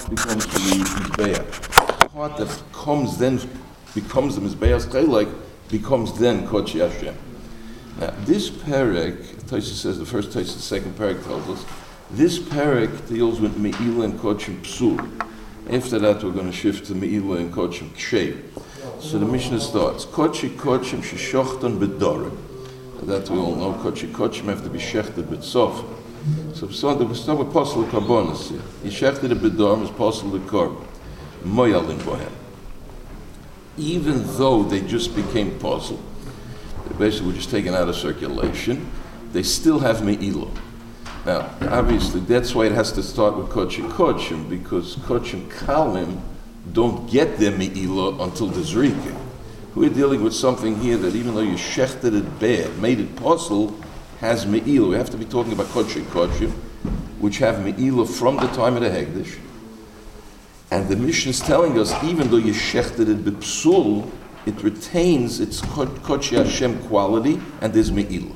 becomes the Mizbeach. The part that becomes the Mizbeach's Chelek becomes then Kodesh Hashem. Now, this parak, Tosha says, the first Tosha, the second parak tells us, this parak deals with Me'ilah and Kodshim Psul. After that, we're going to shift to Me'ilah and Kodshim Kshev. So the Mishnah starts, Kodshim Sheshochtan B'Dorim. That we all know, Kodshim have to be shechted B'Tsof. So we start with Posel Karbonis here. He shechted it B'Dorim as Posel L'Korb. Moyalin Bohem. Even though they just became Posel, they basically were just taken out of circulation, they still have Me'ilah. Now, obviously, that's why it has to start with Kodshim, because Kodshim Kalim don't get their Me'ilah until the Zrika. We're dealing with something here that even though you shechted it bad, made it Posel, has Me'ilah. We have to be talking about Kodshim, which have Me'ilah from the time of the Hegdish. And the Mishnah is telling us, even though you shechted it b'psul, it retains its Kodesh Hashem quality, and there's Me'ilah.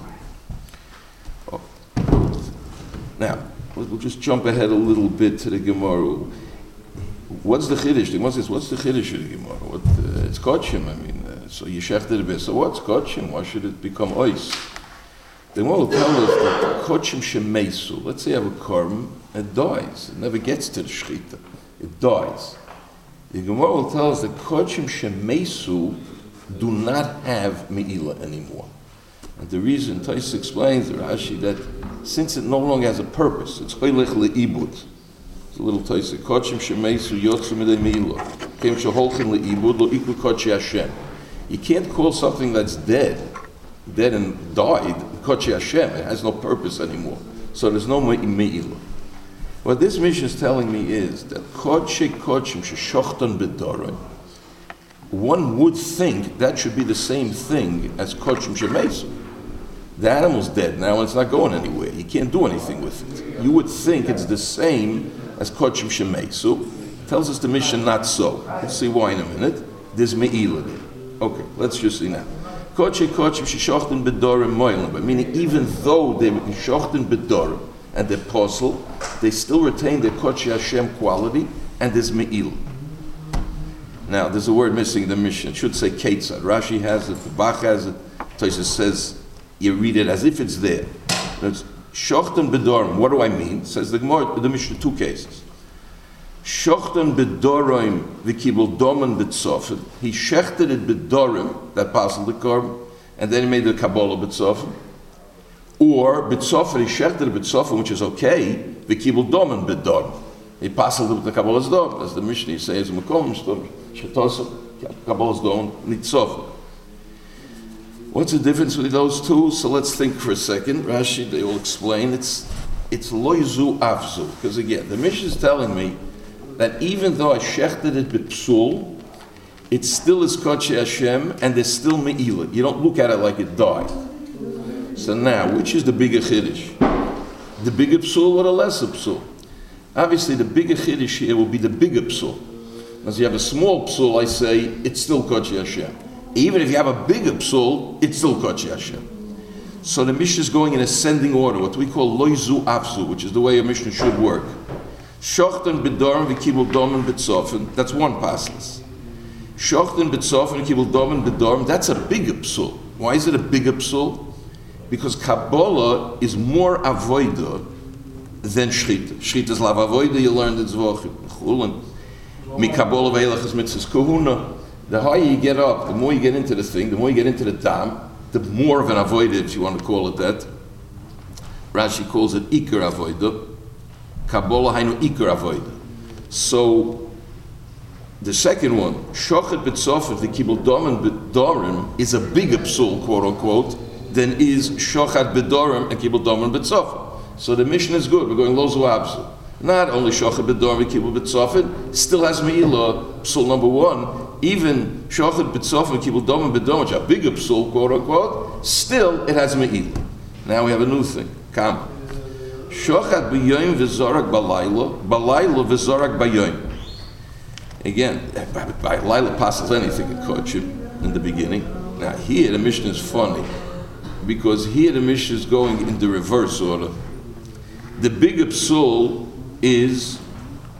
Now, we'll just jump ahead a little bit to the Gemara. What's the Chiddush? The Gemara says, what's the Chiddush of the Gemara? It's Kodshim, so you shechted it bit. So what's Kodshim? Why should it become Ois? The Gemara will tell us that Kodshim Shemeisu, let's say you have a korban, it dies. It never gets to the Shechita. It dies. The Gemara will tell us that Kodshim Shemeisu do not have Me'ilah anymore. And the reason, Tais explains, Rashi, that since it no longer has a purpose, it's Choylech Le'ibud. It's a little Tais, Kodshim Shemeisu Yotzu Midei Me'ilah. Kem Sheholchin Le'ibud Lo Iku Kodesh Hashem. You can't call something that's dead and died, Kodesh Hashem. It has no purpose anymore. So there's no Me'ilah. What this mission is telling me is that Kodshim Sheshochtan B'Dorim, one would think that should be the same thing as Kodshim Shemeisu. The animal's dead now and it's not going anywhere. You can't do anything with it. You would think it's the same as Kodshim Shemeisu. Tells us the mission not so. We'll see why in a minute. There's Me'ilah there. Okay, let's just see now. Kodshim Sheshochtan B'Dorim Moilim, meaning even though they were Sheshochtan B'Dorim and they're Posel, they still retain their Kodesh Hashem quality, and there's Me'ilah. Now, there's a word missing in the Mishnah. It should say Ketzad. Rashi has it, the Bach has it. Tosha says, you read it as if it's there. It's Shochten B'Dorim. What do I mean? Says the Gemara, the Mishnah, two cases. Shochten B'Dorim v'kibul domen b'tzofet. He shechted it B'Dorim, that passed the korban, and then he made the Kabbalah b'tzofet. Or b'tzofet, he shechted it b'tzofet, which is okay, v'kibul domen b'Dorim. He passed it with the Kabbalah's dom, as the Mishnah says, Mekom Shtosah, Kabbalah's dom, Nitzofet. What's the difference with those two? So let's think for a second. Rashi, they will explain. It's loizu avzu. Because again, the Mishnah is telling me that even though I shechted it b'psul, it still is Kodesh Hashem, and there's still Me'ilah. You don't look at it like it died. So now, which is the bigger Chiddush? The bigger psul or the lesser psul? Obviously, the bigger Chiddush here will be the bigger psul. As you have a small psul, I say, it's still Kodesh Hashem. Even if you have a bigger psul, it's still Kodesh Hashem. So the Mishnah is going in ascending order, what we call loizu avzu, which is the way a Mishnah should work. Shochten b'dorim v'kibul domen b'tzofen, that's one paslas. Shochten b'tzofen v'kibul domen b'dorim, that's a bigger psul. Why is it a bigger psul? Because Kabbalah is more avoida than Shchita. Shchita is lav avoida, you learned it's Chulin. Mi Kabbalah ve'elach is mitzvahs kahuna. The higher you get up, the more you get into the thing, the more you get into the dam, the more of an avoida, if you want to call it that. Rashi calls it ikar avoida. Kabbalah hainu ikar avoida. So, the second one, shochet b'tzofet v'kibul domen b'dorim, is a bigger psul, quote unquote, than is shochet b'dorim and kibul domen b'tzofet. So the mission is good. We're going lozu abzu. Not only shochet b'dorim v'kibul b'tzofet, still has me'ilah, psul number one. Even shochet b'tzofet v'kibul domen b'dorim, which are bigger psul, quote unquote, still it has me'ilah. Now we have a new thing. Come. Shochet b'yoyim v'zorak b'layla, b'layla v'zorak b'yoyim. Again, by Laila passes anything in Kodshim in the beginning. Now here the Mishnah is funny, because here the Mishnah is going in the reverse order. The bigger psul is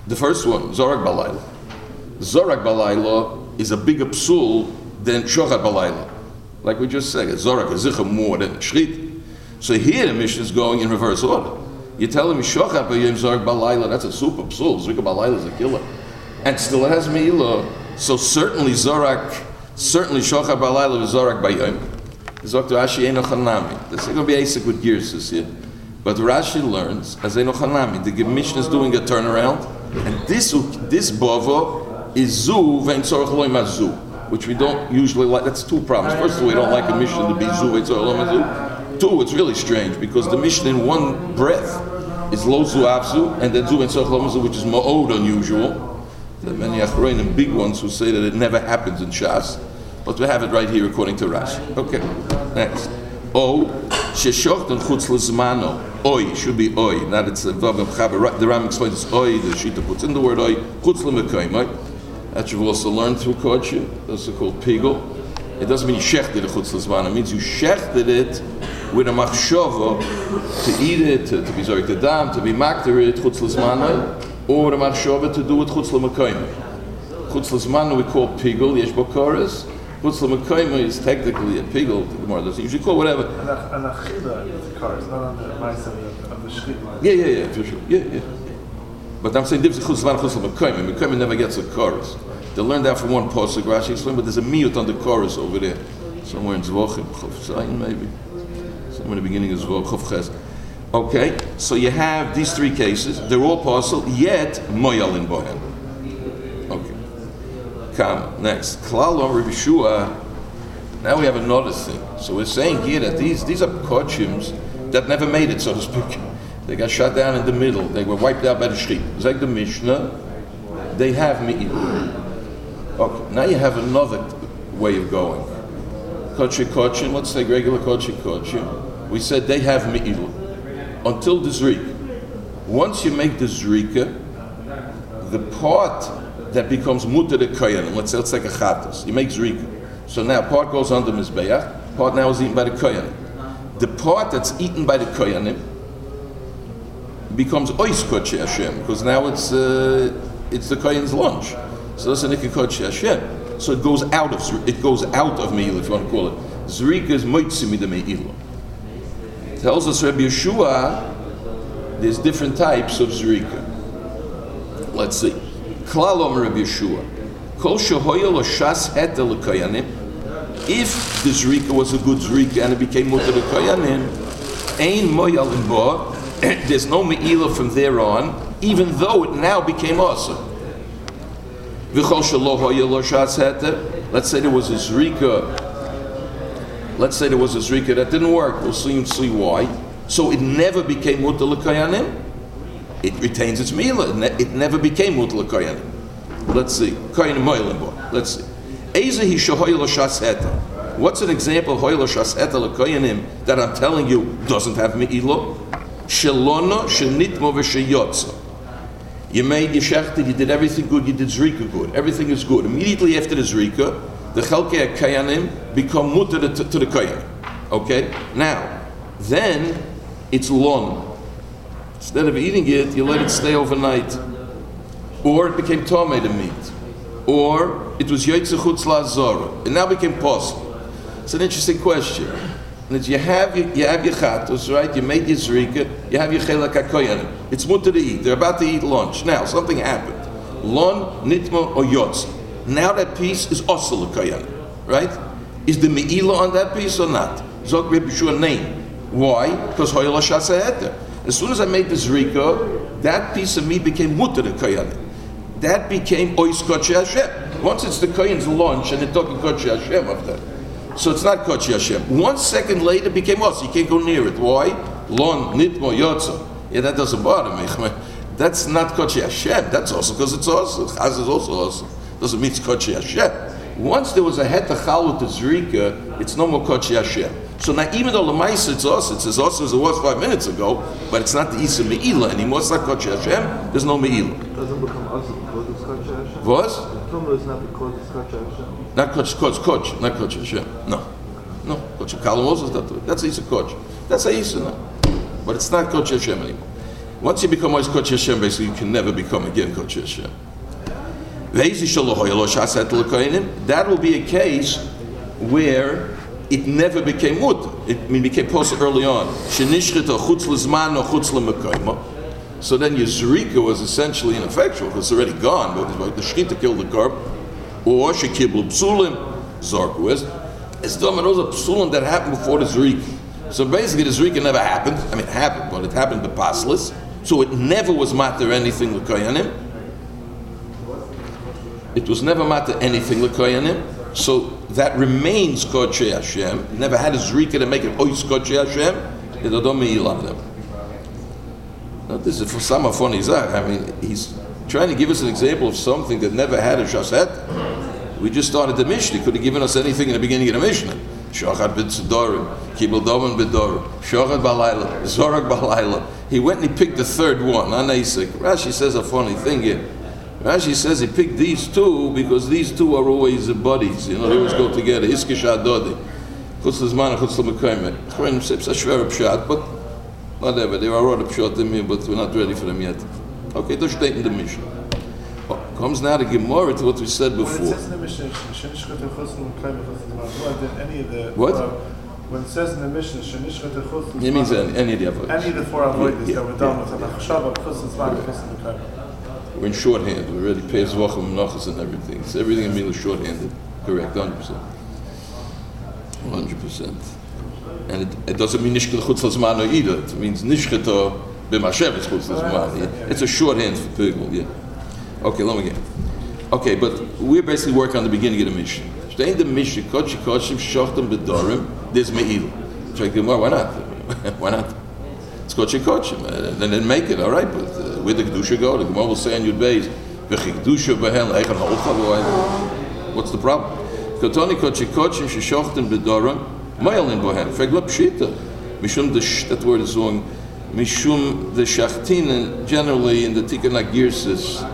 The first one, Zorak Balayla. Zorak Balayla is a bigger psul than Shochat Balayla. Like we just said, Zorak is zicha more than Shchit. So here the Mishnah is going in reverse order. You're telling me Shochat B'yom Zorak Balayla, that's a super psul. Zorak Balayla is a killer. And still it has Me'ilah. So certainly Zorak, certainly Shochat Balayla is Zorak B'yom. Zok to Rashi Eino Chanami. This is going to be Asik with Girsus here. But Rashi learns, as Eino Chanami, the Mishnah is doing a turnaround. And this Bava is Zu Vein Tzorach Lo Zu, which we don't usually like. That's two problems. First of all, we don't like a Mishnah to be Zu Vein Tzorach Lo Zu. Two, it's really strange because the Mishnah in one breath is Lo Zu Avzu and then Zu Vein Tzorach Lo Zu, which is Ma'od unusual. There are many Achronim, big ones, who say that it never happens in Shas. But we have it right here according to Rashi. Okay, next. O, Sheshochten Chutz L'Zmano. Oi, should be Oi. Not it's a Vav Chaber. The Ram explains it's Oi, the Shita puts in the word Oi. Chutz L'Mekayim. That you've also learned through Kodshia. Those are called Pigel. It doesn't mean you shechted the Chutz L'Zmano. It means you shechted it with a machshava to eat it, to be zorik the dam, to be makter it, Chutz L'Zmano, or a machshava to do it Chutz L'Mekayim. Chutz L'Zmano we call Pigel, Yesh Bokoris. Chutz L'Mekayim is technically a pigel. The Gemara doesn't usually call whatever. And achila is a car. It's not on the mice of the shchit. Yeah, for sure. Yeah. But I'm saying difference Chutz L'Zmano, Chutz L'Mekayim. Mekayim never gets a chorus. They learned that from one pasuk. Rashi explained, but there's a miyut on the chorus over there, somewhere in Zvachim, Chof Zayin maybe, somewhere in the beginning of Zvach, Chof Ches. Okay, so you have these three cases. They're all parcel, yet moyal in boyan. Come next. Klal Rabbi Yeshua. Now we have another thing. So we're saying here that these are kodshims that never made it, so to speak. They got shut down in the middle. They were wiped out by the shchit. It's like the Mishnah. They have me'ilah. Okay. Now you have another way of going. Kodshim. Let's say regular kodshim. We said they have me'ilah until the zrika. Once you make the zrika, the part that becomes mutter de koyanim. Let's say it's like a chatas. You make zrika. So now part goes on the mizbeach. Part now is eaten by the koyanim. The part that's eaten by the koyanim becomes ois kodshei Hashem because now it's the koyan's lunch. So that's a nikah kodshei Hashem. So it goes out of me'ilah, if you want to call it. Zrika is moitzi mida me'ilah. Tells us Rabbi Yeshua, there's different types of zrika. Let's see. Klal Omer Rabbi Yeshua. Kol shehoya lo shas heter l'koyanim. If the zrika was a good zrika and it became mutter l'koyanim, ein moyal in bo. There's no me'ilah from there on, even though it now became awesome. V'chol shelo hoya lo shas heter. Let's say there was a zrika. That didn't work. We'll see why. So it never became mutter l'koyanim. It retains its me'ilah. It never became mutter l'koyanim. Let's see. Let's see. What's an example of hoyel shas heter l'koyanim that I'm telling you doesn't have me'ilah? Shelono shenitmo v'sheyotza. You made, you shechted, you did everything good, you did zrika good. Everything is good. Immediately after the zrika, the chelkei koyanim become mutter to the koyanim. Okay? Now, then it's lon. Instead of eating it, you let it stay overnight. Or it became tomei the meat. Or it was yoytze chutz la'azora. It now became possible. It's an interesting question. And you have your chatos, right? You made your zrika, you have your chelak hakoyanim. It's mutter to eat. They're about to eat lunch. Now, something happened. Lon, nitmo, or yotz. Now that piece is osel l'koyanim. Right? Is the me'ilah on that piece or not? Zok Rabbi Yeshua name. Why? Because hoyel shasa heter. As soon as I made the zrika, that piece of meat became mutter to koyanim. That became ois kodshei Hashem. Once it's the koyan's lunch and they're talking kodshei Hashem of that. So it's not kodshei Hashem. 1 second later it became us. You can't go near it. Why? Lon, nitmo, yotza. Yeah, that doesn't bother me. That's not kodshei Hashem. That's also because it's also. Chaz is also awesome. Doesn't mean it's kodshei Hashem. Once there was a hetachal with the zrika, it's no more kodshei Hashem. So now, even though Lamaisa it's as awesome as it was 5 minutes ago, but it's not the Isa Me'ilah anymore. It's not kodshei Hashem. There's no Me'ilah. It doesn't become awesome because it's kodshei Hashem. What? The Tumah is not because it's kodshei Hashem. Not kodshei Hashem. No. Kodshei Kalam also is not. That's Isa Kodsh. That's a Isa now. But it's not kodshei Hashem anymore. Once you become Ois Kodesh Hashem, basically you can never become again Kodesh Hashem. That will be a case where it never became mutter. It became posted early on. So then your zrika was essentially ineffectual because it's already gone. But the shkita killed the carp. Or she kibble psulim, zarku. It's done those are psulim that happened before the zrika. So basically the zrika never happened. I mean, it happened, but it happened bepaslis. So it never was matter anything l'koyanim. It was never matter anything l'koyanim. So that remains Kodesh Hashem. It never had a zrika to make it ois Kodesh Hashem. It don't mean them. Now this is for some funny zach. I mean, he's trying to give us an example of something that never had a shaset. We just started the Mishnah. He could have given us anything in the beginning of the Mishnah. Shochat b'tzedorim, kibel domen b'dorim, shochat b'layla, zorak b'layla. He went and he picked the third one, anaisik. Rashi says a funny thing here. Rashi says he picked these two because these two are always buddies. You know, they always go together. Iskish adodi. Chutz l'zman, chutz l'mekayme. Chrein sips a shver pshat, but whatever. There are other pshat in me, but we're not ready for them yet. Okay, that's stated in the Mishnah. Comes now to Gemara to what we said before. When it says in the Mishnah, what? When it says in the Mishnah, it means any of the avoidance. Any of the four avoidance that we're done with. We're in shorthand. We already pay zvachim menachos and everything. So everything in Mila is shorthanded. Correct, 100%. 100%. And it doesn't mean nishket chutz l'zmano either. It means nishket b'mashev chutz l'zmano. It's a shorthand for people. Yeah. Okay, let me get. Okay, but we're basically working on the beginning of the Mishnah. Stay in the Mishnah, Kodesh Kodeshim Shochtem B'Dorim. There's Me'il. Check them out. Why not? Why not? It's Kodesh Kodeshim. Then make it. All right, but where the kedusha go? The Gemara will say on Yud Beis, V'chikdusha b'hen le'echan ha'olcha. What's the problem? Kotoni Kodesh Kodeshim Shochtem B'Dorim. Ma'ilin b'hen. Fegla pshita. Mishum that word is wrong. Mishum the shachtinen generally in the Tikkun Agirsis.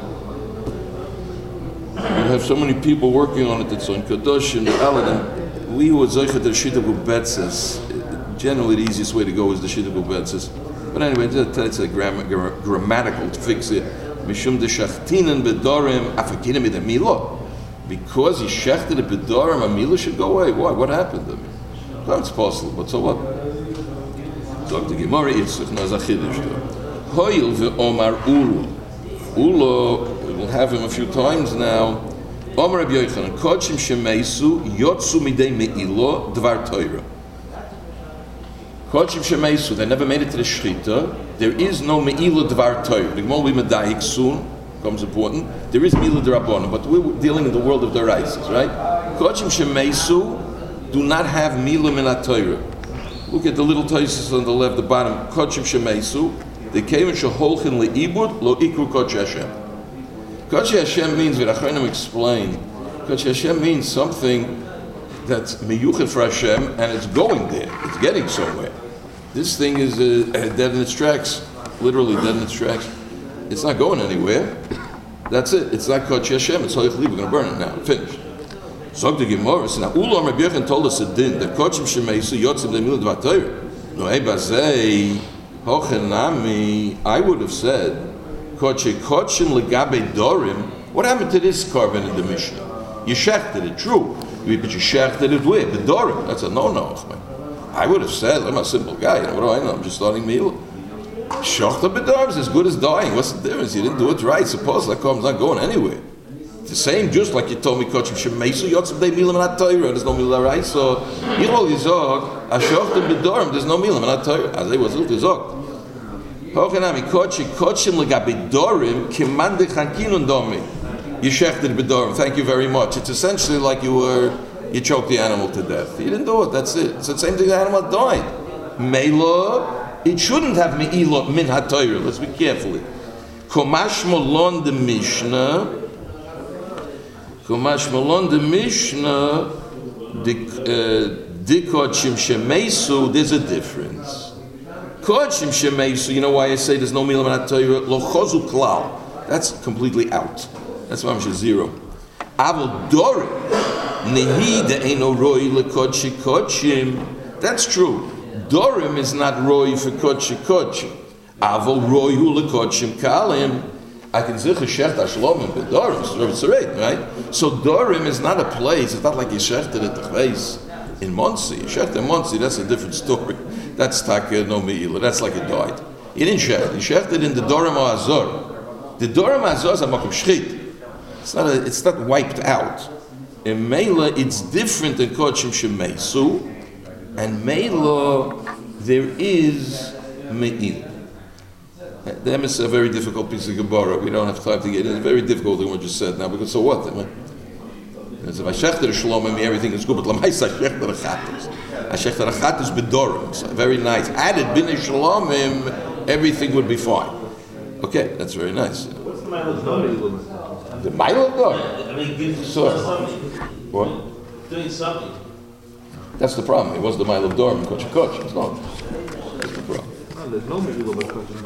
You have so many people working on it. It's on Kadosh and the Aladdin. We who are Zoichet the Shita Bubetzes. Generally, the easiest way to go is the Shita Bubetzes. But anyway, it's a grammatical to fix it. Mishum de Shachtinen Bedorim Afakinim id Amilo. Because he shechted the Bedorim, Amilo should go away. Why? What happened to me? Well, it's possible, but so what? Dr. Gemara Yitzchak Nazachidish. Hoyil ve'omar Ulu. Ulu. We'll have him a few times now. Omer Rabbi Yochanan, Kodshim Shemeisu Yotzu Midei Me'ilo Dvar Torah. Kodshim Shemeisu, they never made it to the Shechita. There is no Me'ilo Dvar Torah. The Gemara will be Medayik soon, becomes important. There is Me'ilo D'Rabbanan, but we're dealing in the world of D'Oraisis, right? Kodshim Shemeisu do not have Me'ilo Minat Torah. Look at the little Taisis on the left, the bottom. Kodshim Shemeisu, they came in Sheholchin Le'ibud Lo Ikru Kodsh Hashem. Kodesh Hashem means, V'rachayim explain, Kodesh Hashem means something that's meyuchet for Hashem, and it's going there. It's getting somewhere. This thing is dead in its tracks, literally dead in its tracks. It's not going anywhere. That's it. It's not Kodesh Hashem. It's Holich Li. We're going to burn it now. Finished. Zog the Gemara. So now, Ulam Rabbi Yochanan told us a din that Kodshim Shemeisu Yotzim Le'milu Dvar Torah. No, Bazei Hochenami. I would have said. What happened to this carbon in the Mishnah? You shechted it, true. But you shechted it with the Dorim. That's a no-no. I would have said, I'm a simple guy. What do I know? I'm just starting meal. Shechta b'dorim is as good as dying. What's the difference? You didn't do it right. Suppose that carbon's not going anywhere. It's the same, just like you told me, Kodesh Shemeisu Yotzim Dei Milam Minat Torah. There's no milah right. So, Yirol Yizog, Ashechta b'dorim. There's no milam Minat Torah. As they was Yizog. Hochanami Kodshim legabe dorim kimande chankinun domi. You shechted bedorim. Thank you very much. It's essentially like you choked the animal to death. You didn't do it. That's it. It's the same thing. The animal died. Mela, it shouldn't have me'ilo min ha'torah. Let's be careful. Komash molon the Mishnah. Komash molon the Mishnah. Dikotshim shemeisu. There's a difference. Kodshim Shemeisu, you know why I say there's no milah minat Torah? Lo chozu klal. That's completely out. That's why I'm sure zero. Avol dorim nehi de'eno roi lekodshi kodshim. That's true. Dorim is not roi for kodshi kodshim. Aval royu lekodshim kalim. I can zich a shecht ashlomim bedorim. It's right? So dorim is not a place. It's not like you shechted at the place in Monsi. Shecht in Monsi, that's a different story. That's taka no meila. That's like it died. You didn't shecht. You shechted in the dorim azor. The dorim azor is a makom shchit. It's not wiped out. In Meila, it's different than kodshim shemeisu, and Meila there is meila. The emes is a very difficult piece of Gemara. We don't have time to get in. It's very difficult than what you said now, because so what? Because if I shechter shlomim, everything is good, but l'maisa I shechter achatus. I shechter achatus bedorim. So very nice. Added b'nei shlomim, everything would be fine. Okay, that's very nice. What's the mile of dorim? The mile of dorim? I mean, gives Sure. something. What? Doing something. That's the problem. It was the mile of dorim, koch. It's not. That's the problem. There's no Megillah by Kodesh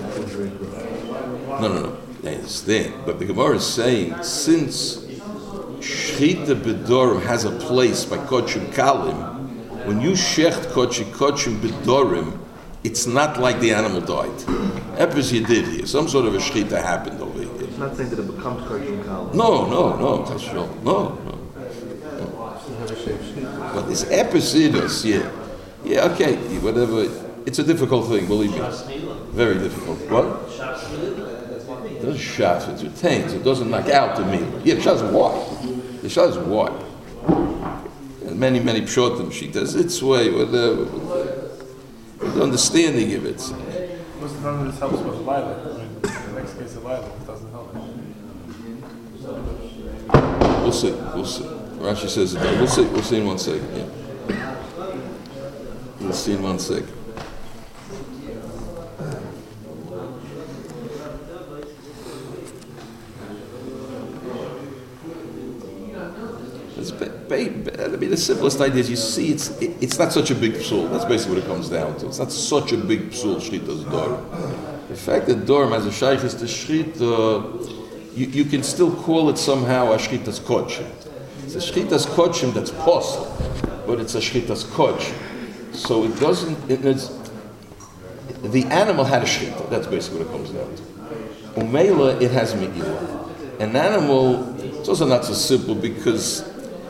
No. I understand. But the Gemara is saying, since Shechita B'Dorim has a place by Kochim Kalim, when you shecht Kochim B'Dorim, it's not like the animal died. Epis you did here. Some sort of a Shechita happened over here. It's not saying that it becomes Kodesh Kalim. No, that's true. No. But this Epicidus, yeah, okay, whatever. It's a difficult thing, believe me. Very difficult. What? It doesn't shaf, it retains. It doesn't knock out the meal. Yeah, the shah is wide. The shah is wide. And many pshotim she does its way, whatever. The understanding of it. None of this helps with Lila. I mean, the next case of Lila, it doesn't help. We'll see. Rashi says it. We'll see in 1 second. Yeah. We'll see in 1 second. The simplest idea is you see it's not such a big psul. That's basically what it comes down to. It's not such a big psul, Shchita's Dorim. The fact that Dorim has a shaykhis to Shchita, you can still call it somehow a Shchita's Kodshim. It's a Shchita's Kodshim that's possible, but it's a Shchita's Kodshim. So it doesn't, the animal had a Shchita. That's basically what it comes down to. Umeila, it has Me'ila. An animal, it's also not so simple because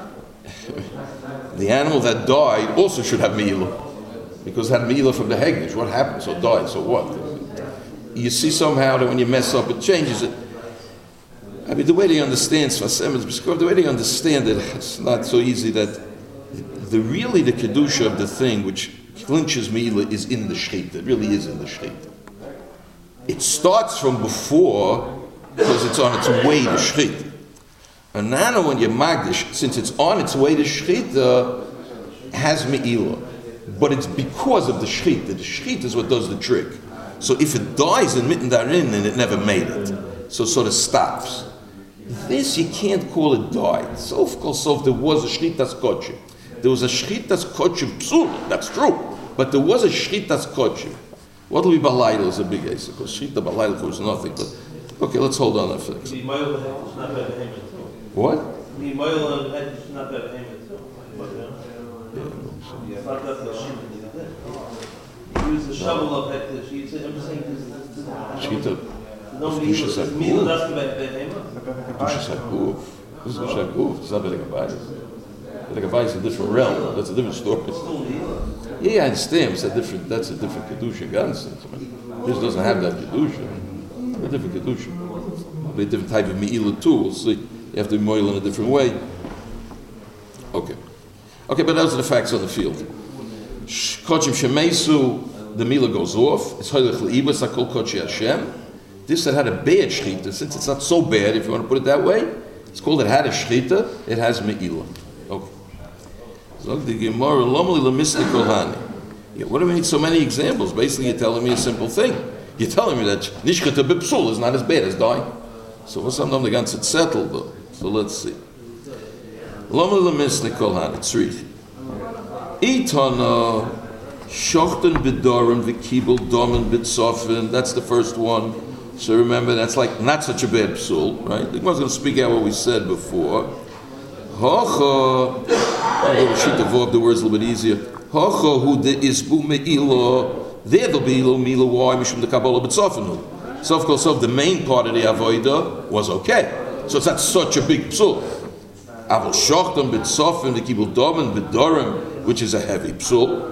the animal that died also should have Me'ila. Because it had Me'ila from the Hegdish. What happened? So it died. So what? You see somehow that when you mess up, it changes it. I mean, the way they understand the way they understand it, it's not so easy that the Kedusha of the thing which clinches Me'ila is in the Shechita. It really is in the Shechita. It starts from before because it's on its way to Shechita. And now when you're Magdish, since it's on its way to Shechita, has Me'ila. But it's because of the Shechita. The Shechita is what does the trick. So if it dies in mitten darin, then it never made it. So it sort of stops. This you can't call it died. So of course, there was a Shchitas Kodshim. There was a Shchitas Kodshim Psul, that's true. But there was a Shchitas Kodshim. What will be Balayla is a big case, because Shchita Balayla was nothing. But okay, let's hold on a second. What? Use the shovel of hektish. I'm saying Shchita. no meal. Meal that's the Kedusha Sakuf. This is Sakuf. It's not Bedek Abayis. Bedek Abayis is a different realm. That's a different story. Yeah, I understand. That's a different Kedusha. This doesn't have that Kedusha. A different Kedusha. A different type of Me'ila too. We'll see. You have to be moil in a different way. Okay, but those are the facts on the field. Kochim Shemeisu, the Mila goes off. It's Hoylech Le'ibas, Akol Kochi Hashem. This that had a bad Shechita, since it's not so bad, if you want to put it that way, it's called it had a Shechita, it has Me'ila. Okay. So the Gemara, Lomali Lemisli Kolhani. Yeah, what do we need so many examples? Basically, you're telling me a simple thing. You're telling me that Nishchata Bipsul is not as bad as dying. So what's something the Ganset settled though? So let's see. Lomali Lemisli Kolhani, Tzrich. Itana Shochten B'Dorim V'Kibul Domen B'Tzofin. That's the first one. So remember, that's like not such a bad psul, right? The Gemara's going to speak out what we said before. Hocha, I'm going to sheet the verb, the words a little bit easier. Hocha hu de isbu me'ilo There will be lo milu why mishum the Kabbalah b'tzofenu. So of course, the main part of the avodah was okay. So it's not such a big psul. Avol shochtam b'tzofen the kibul domen b'dorim, which is a heavy psul.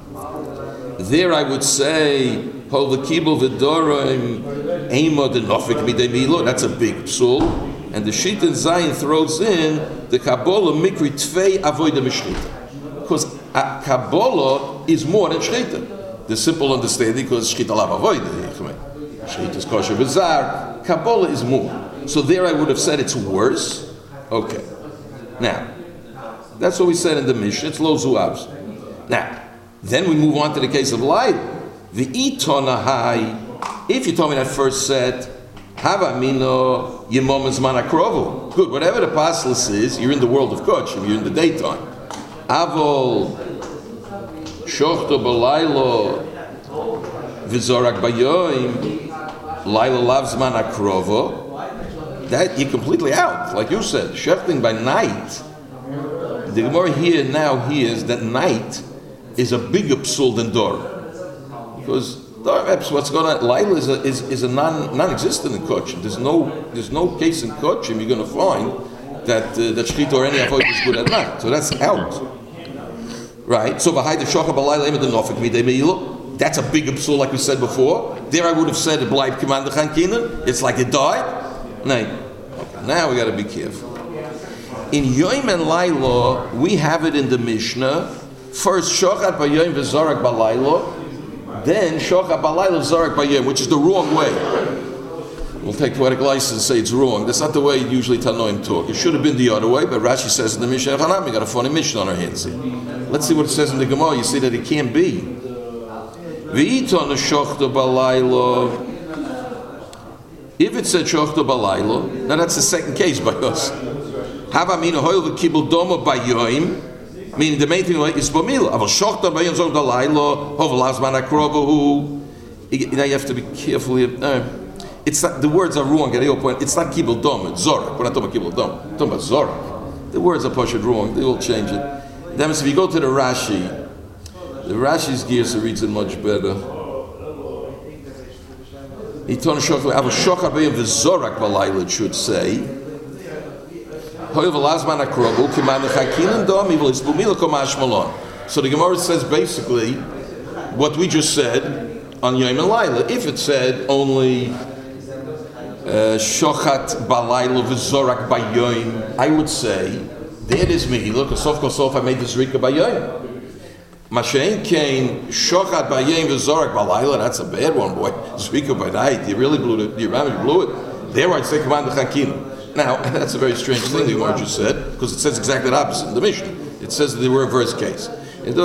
There I would say hol the kibul v'dorim ema the nofik midei milo. That's a big psul. And the Shita in Zion throws in the Kabbalah mikri tvei avodah mishchita. Because Kabbalah is more than shchita. The simple understanding, because shchita lav avodah. Shchita is kosher bizarre. Kabbalah is more. So there I would have said it's worse. Okay. Now, that's what we said in the Mishnah. It's lo zuavs. Now, then we move on to the case of Laila. The itonahai. If you told me that first set, hava mino yemom zman akrovu. Good. Whatever the paslis is, you're in the world of kochim. You're in the daytime. Avol shochto b'laylo v'zorak bayoim Laila lav zman akrovu. That you're completely out, like you said. Shechting by night. The Gemara here now hears that night is a bigger psul than Dor, because what's going on? Laila is a non-existent in Kochim. There's no case in Kochim you're going to find that shchita or any avodah is good at night. So that's out, right? So v'hai the shocha b'layla ema the nofik midei meilo. That's a bigger psul, like we said before. There I would have said it b'layb command the It's like it died. No. Okay, now we got to be careful. In Yom and Laila, we have it in the Mishnah. First, Shochat Bayom v'Zorak Balaylo, then Shochat Balaylo v'Zorak Bayom, which is the wrong way. We'll take poetic license and say it's wrong. That's not the way usually Tanoim talk. It should have been the other way, but Rashi says in the Mishnah, we got a funny Mishnah on our hands here. Let's see what it says in the Gemara. You see that it can't be. V'iton Shochat Balaylo. If it said Shochta Balaylo, now that's the second case by us. Hava mina hoil v'kibul domo bayoim, meaning the main thing is Bamila. Aval Shochta bayom zog Balaylo, hovel azman akrovahu. Now you have to be careful. It's not, the words are wrong at any point. It's not kibul domo, it's zorak. We're not talking about kibul domo. We're talking about zorak. The words are pushed wrong. They will change it. That means if you go to the Rashi's gears reads it much better. It should say, so the Gemara says basically what we just said on Yom and Laila. If it said only Shochat Balaylo v'Zorak Bayoim, I would say there is me. Look, sof I made this Rika Bayoim. Mashain Kain Shochat Bayim v'Zorak Balayla. That's a bad one, boy. Zrika by night. You really blew it. You blew it. There I'd say command the Chakina. Now that's a very strange thing the Gemara just said, because it says exactly the opposite in the Mishnah. It says the reverse case. But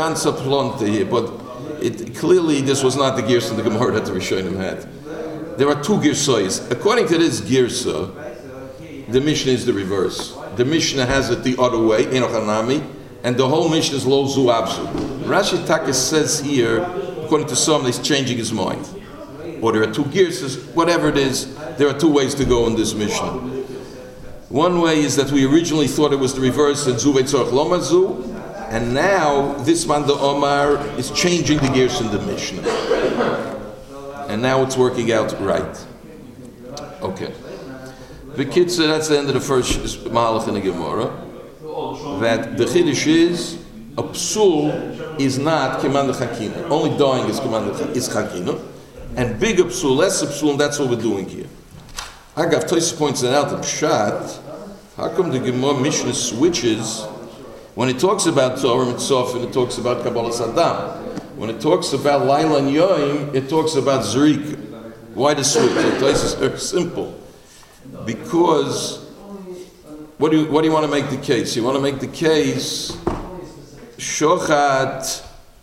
clearly this was not the Girsa the Gemara that the Rishonim had. There are two Girsayis. According to this Girsa, the Mishnah is the reverse. The Mishnah has it the other way, Enochanami. And the whole Mishnah is lo zu abzu. Rashi Takis says here, according to some, he's changing his mind. Or there are two gears, whatever it is, there are two ways to go in this Mishnah. One way is that we originally thought it was the reverse, and zu veitzorach lo mazu, and now this man the Omar is changing the gears in the Mishnah. And now it's working out right. Okay. The Kitzur, that's the end of the first Mahalach in the Gemara. That the Chiddush is a psul is not Keman Chakina. Only dying is Keman is Chakina, and bigger psul, less psul, and that's what we're doing here. Agav Tosis points it out in Pshat. How come the Gemara Mishnah switches when it talks about Torah Mitzvah and it talks about Kabbalah Saddam? When it talks about Laila and Yom, it talks about Zrika. Why the switch? The Tosis is very simple. Because what do you want to make the case? You want to make the case Shochat.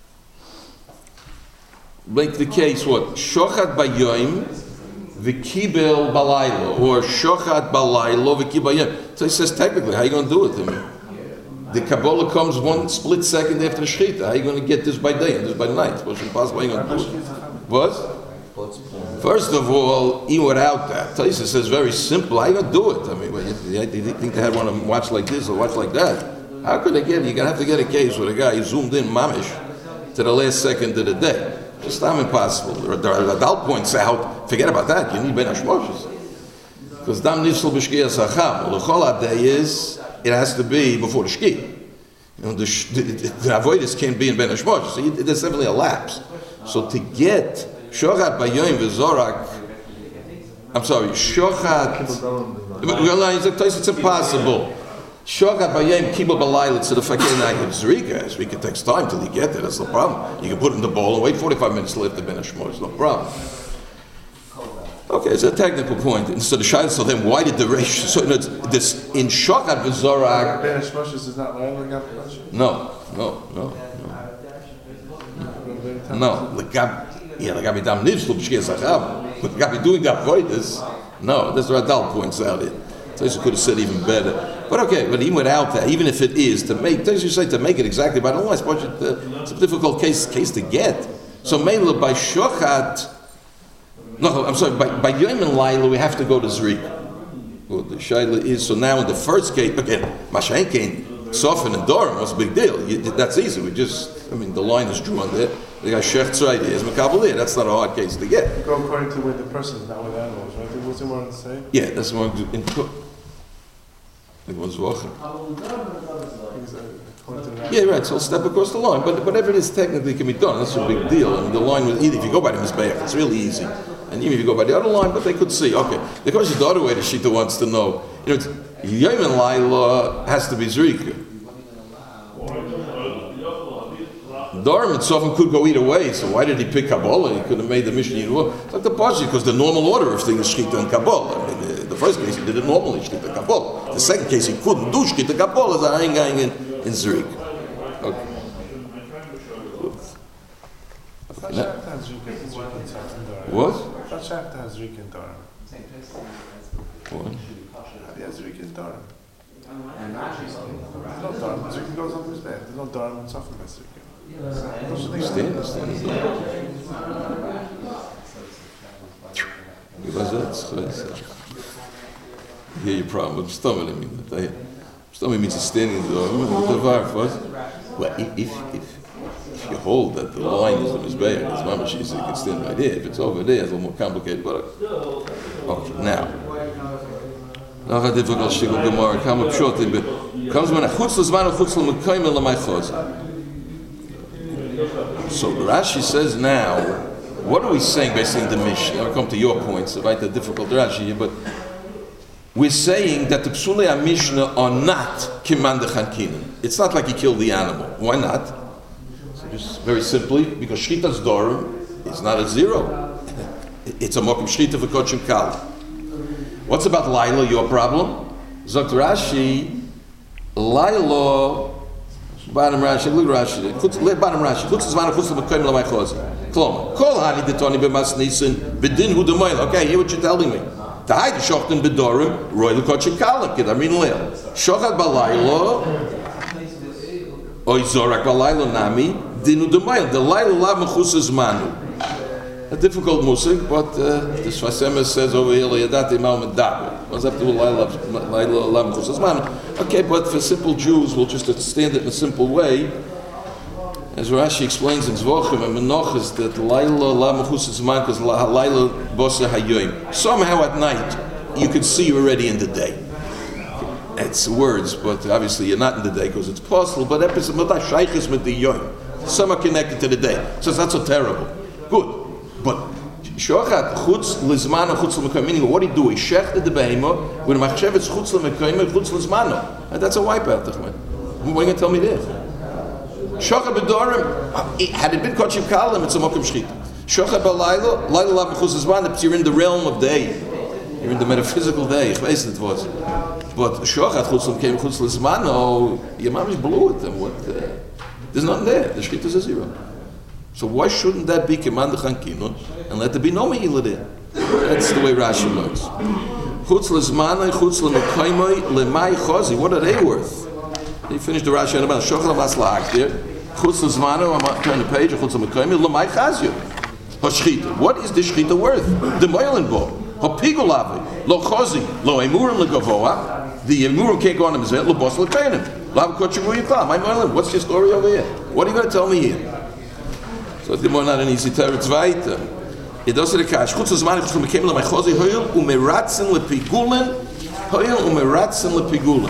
Make the case what? Shochat bayoim v'kibel balaylo, or Shochat balaylo v'kibel yom. So he says technically, how are you going to do it? The Kabbalah comes one split second after the Shechita. How are you going to get this by day and this by night? What's impossible? How are you going to do it? What? First of all, even without that, Taisa says very simple. How are you going to do it? I mean, you think they had one to watch like this or watch like that? How could they get it? You're going to have to get a case where the guy zoomed in mamish to the last second of the day. Just impossible. The Radal points out, forget about that, you need Ben Hashmoshes. Because Dam Nifsel B'Shkia Sacham, L'chol Adei is, it has to be before the Shkia. You know, the avoidance can't be in Ben Hashmoshes, so there's definitely a lapse. So to get Shochat Bayoim V'Zorak, I'm sorry, Shochat, it's impossible. Shochat Bayem Kibble Balayla to the Fakir Nagib Zrika. Zrika takes time till you get there, that's no problem. You can put it in the bowl and wait 45 minutes left to Ben Hashmos, no problem. Okay, it's a technical point. And so the Shai, so then why did the ratio, so this, in Shochat V'Zorak. Ben Hashmos is not Layla Gab? No. L'gabi Dam Nivslu B'Shkia Sacham. L'gabi doing that voidus. No, that's what Radal points out here. Tosha could have said even better. But okay, but even without that, even if it is, to make, Tosha say to make it exactly, but I don't know, I suppose it's a difficult case to get. So mainly by Shochat, no, I'm sorry, by Yom and Laila, we have to go to Zrik. Well, the Shaila is, so now in the first case, again, Mashenkein, Sofin and Dorim was a big deal. That's easy, the line is drawn there. The guy Shech Tzraidi is Makabalir. That's not a hard case to get. Go according to where the person is, not with animals, right? What's it want to say? Yeah, that's what I'm in Cook. It was Wochen. Yeah, right, so step across the line. But whatever it is technically can be done. That's a big deal. I mean, the line was either, if you go by the Mizbeach, it's really easy. And even if you go by the other line, but they could see, okay. The question the other way the Shita wants to know, Yom and Laila has to be Zrika. Dorim and Sofim could go either way, so why did he pick Kabbalah? He could have made the mission either way. It's like the Pashi, because the normal order of things is Shkita and Kabbalah. I mean, the first case he did it normally, Shkita and Kabbalah. The second case he couldn't do Shkita and Kabbalah, so I ain't going in Zrik. Okay. What? What? Zrik goes on his bed. There's no Dorim and Sofim in Zrik. Understand. Because that's hear your problem with stomach. Stomach means he's standing in the door. Well, if you hold that the line is the Mizbeach, it's Mamash, you can stand right here. If it's over there, it's a little more complicated. But okay, now a difficult shikul gemara. Comes when a chutz l'zman chutz l'mekayim l'maychos. So Rashi says now, what are we saying basically in the Mishnah? I'll come to your points, right? The difficult Rashi here, but we're saying that the Psulei HaMishnah are not Kiman Dechankinen. It's not like he killed the animal. Why not? So just very simply, because Shchitas Dorim is not a zero. It's a Mokum Shchita V'Kochim Kal. What's about Laila, your problem? Zokt Rashi, Laila, bottom Rashi, look Rashi, bottom Rashi, Chutz Zman Chutz L'Mekayim L'Maychozi. Kloma, Kol Hani Detoni B'Mas Nissen, B'Din Hu D'Moyel. Okay, hear what you're telling me. Tahai Shochten B'Dorim, Roy L'Kochim Kalim, Kedamin Leil. Shochat B'Laila, Oy Zorak B'Laila Nami, Din Hu D'Moyel. The Laila Lav Mechus Zmanu. A difficult musik, but the Sfasema says over here, Yadati Mal Medaber. What's up to Laila Lav Mechus Zmanu? Okay, but for simple Jews, we'll just understand it in a simple way. As Rashi explains in Zvochem and Menachos, that Laila La Mechus Zman, because Laila Bosa Hayoim. Somehow at night, you could see already in the day. It's words, but obviously you're not in the day because it's possible, but some are connected to the day. So that's so terrible. Good. But Shochat, Chutz Lizmano, Chutz L'Mekayim, meaning what do you do? He shechted the behemoth, when Machshev it's Chutz L'Mekayim, Chutz Lizmano. And that's a wipeout, Tachman. What are you going to tell me this? Shochat B'Dorim, had it been Kochim Kalim, it's a Mokum Shchita. Shochat B'Laila, Laila Lav Mechus Zman, you're in the realm of day. You're in the metaphysical day, ich weiß it was. But Shochat, Chutz L'Mekayim, Chutz Lizmano, your mom is blew at them. There's nothing there. The Shchita is a zero. So why shouldn't that be Keman Dechankinen and let there be no Me'ila there? That's the way Rashi learns. Chutz Lizmanai, Chutz L'Mekayim, L'May Chozi. What are they worth? He finished the Rashi and about Shochel Maslach there. Chutz Lizmano, I'm turning the page. Chutz L'Mekayim, L'May Chazio. Hashchita. What is the Shchita worth? The Moilin Bo. Hapigolavi. Lo Chozi. Lo Emurim L'Gavoa. The Emurim can't go on the Mizvet. Lo Bos L'Kainim. Lav Kochim Uyikla. My Moilin. What's your story over here? What are you going to tell me here? So the more not an easy teretz weiter. It does the kash. Chutz zman ich bekem le mechozi hoil umeratzen lepigulen. Hoil umeratzen lepigulen.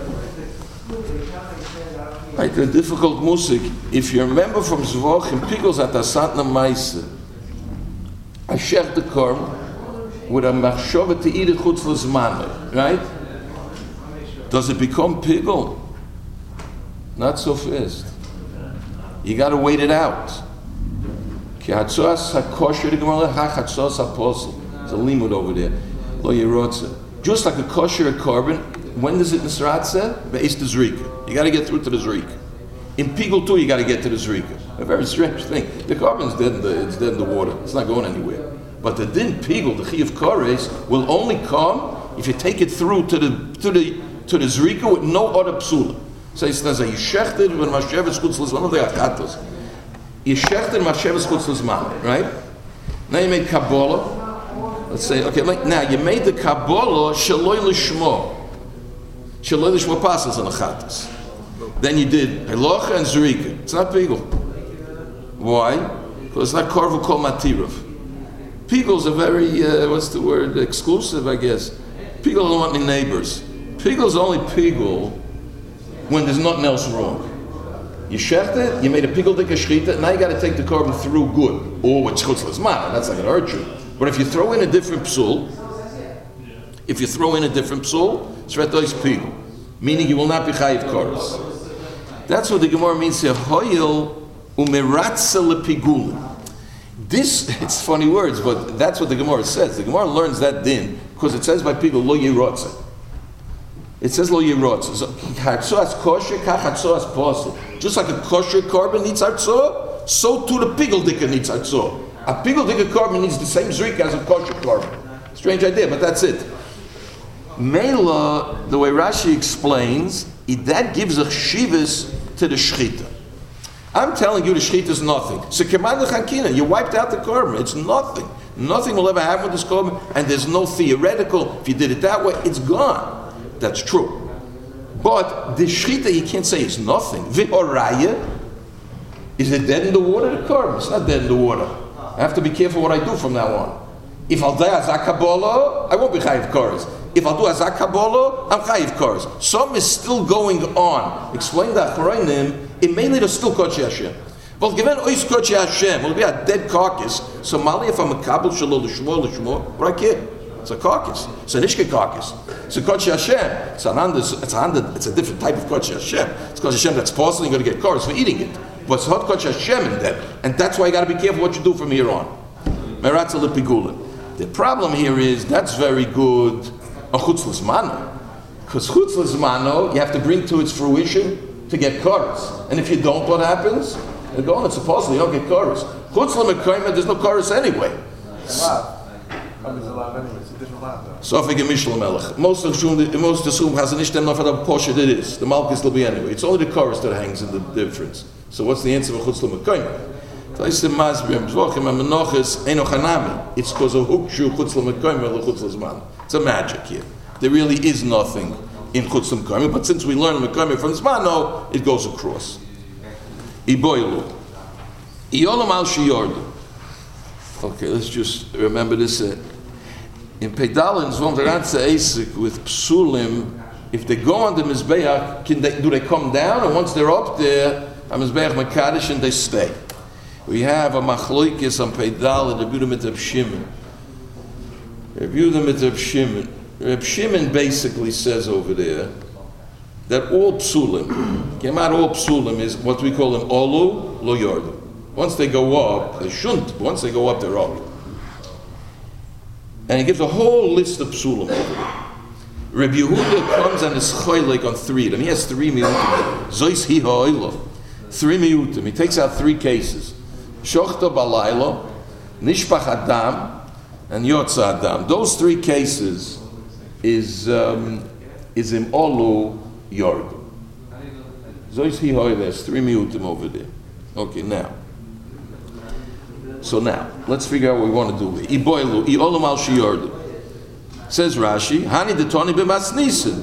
Right, the difficult musik. If you remember from Zvoch in Pigels at Asatna Maise, I shared the korm with a machshove to eat it chutz l'zman, right? Does it become pigel? Not so fast. You got to wait it out. Ki hatzos hakosher the Gemara hachatzos haposel. There's a limud over there. Lo yerotze. Just like a kosher korban, when does it nisratze? Be'ez the zrika. You got to get through to the zrika. In pigel too, you got to get to the zrika. A very strange thing. The korban's dead. It's dead in the water. It's not going anywhere. But the din pigel, the chi of kores, will only come if you take it through to the zrika with no other psula. So he says, "Yishechted when Masheves chutz l'zman of the achatos." Yishechted Masheves chutz l'zman, right? Now you made Kabbalah. Let's say, okay, now you made the Kabbalah shaloi l'shmo. Shaloi l'shmo passes on achatos. Then you did Halacha and Zrika. It's not pigel. Why? Because it's not Korvu Kol Matirav. Pigel's a very, what's the word, exclusive, I guess. Pigel don't want any neighbors. Pigel's only pigel when there's nothing else wrong. You shecht it, you made a pigel dik shchita, now you got to take the korban through good. Oh, it's chutz l'zman, that's not going to hurt you. But if you throw in a different psul, shveta is pigel, meaning you will not be chayiv koros. That's what the Gemara means here. Hoyel umeratze lepigulin. This, it's funny words, but that's what the Gemara says. The Gemara learns that din because it says by people lo yirotze. It says lo yirotze. So hartzoas kosher kach hartzoas posel. Just like a kosher korban needs hartzoa, so too the pigel dika needs hartzoa. A pigel dika korban needs the same zrika as a kosher korban. Strange idea, but that's it. Mela, the way Rashi explains, that gives a chivas to the shchita. I'm telling you the shchita is nothing. So keman l'chankina, you wiped out the korban. It's nothing. Nothing will ever happen with this korban, and there's no theoretical, if you did it that way, it's gone. That's true. But the shchita, you can't say it's nothing. V'oraya, is it dead in the water? The korban, it's not dead in the water. I have to be careful what I do from now on. If I'll do azak kabbalah, I won't be chayiv koros. If I'll do azak kabbalah, I'm chayiv koros. Some is still going on. Explain the achronim. It may lead us still kodesh Hashem. Well, given ois kodesh Hashem, will be a dead carcass. So mali if I'm a kabel shelo l'shmo, what I care? It's a carcass. It's a nishke carcass. It's a kodesh Hashem. It's a different type of kodesh Hashem. It's kodesh Hashem that's possible. You're going to get koros for eating it. But it's hot kodesh Hashem in that, and that's why you got to be careful what you do from here on. Meratza lepigulin. The problem here is that's very good on chutz l'zmano, because chutz l'zmano you have to bring to its fruition to get chorus, and if you don't, what happens? You're going, it's supposedly you don't get chorus. Chutz l'mekayma, there's no chorus anyway. It's allowed anyway. It's a different lot though. So if I get Mishlo Melech, most assume has an ishtem not for the portion it is. The malchus will be anyway. It's only the chorus that hangs in the difference. So what's the answer for chutz l'mekayma? It's because of hukshu chutz l'mekayma l'chutz l'zman. It's a magic here. There really is nothing in chutz l'mekayma, but since we learn l'mekayma from zmano, it goes across. Iboilu. Iolam al shiyordu. Okay, let's just remember this. In Pedalin, Zvondaratza Esik with Psulim, if they go on the Mizbeach, do they come down? And once they're up there, a Mizbeach Makadish, and they stay. We have a Machloikis on Pedalin, Reb Yehuda Mitzvah Shimon. Reb Yehuda Mitzvah Shimon. Reb Shimon basically says over there that all Psulim, all Psulim is what we call an Olu Lo Yordu. Once they go up, they shouldn't, but once they go up, they're up. And he gives a whole list of psulim over there. Rabbi Yehuda comes and is choylek on three of them. He has 3 miyutim. Zois hi ha'oilo. 3 miyutim. He takes out 3 cases. Shochta balaylo, nishpach adam, and yotza adam. Those 3 cases is im olu yordu. Zois hi ha'oilo. There's 3 miyutim over there. Okay, now. So now, let's figure out what we want to do. Iboilu, iolam al shiyordu. Says Rashi, Hani detoni b'masnisin.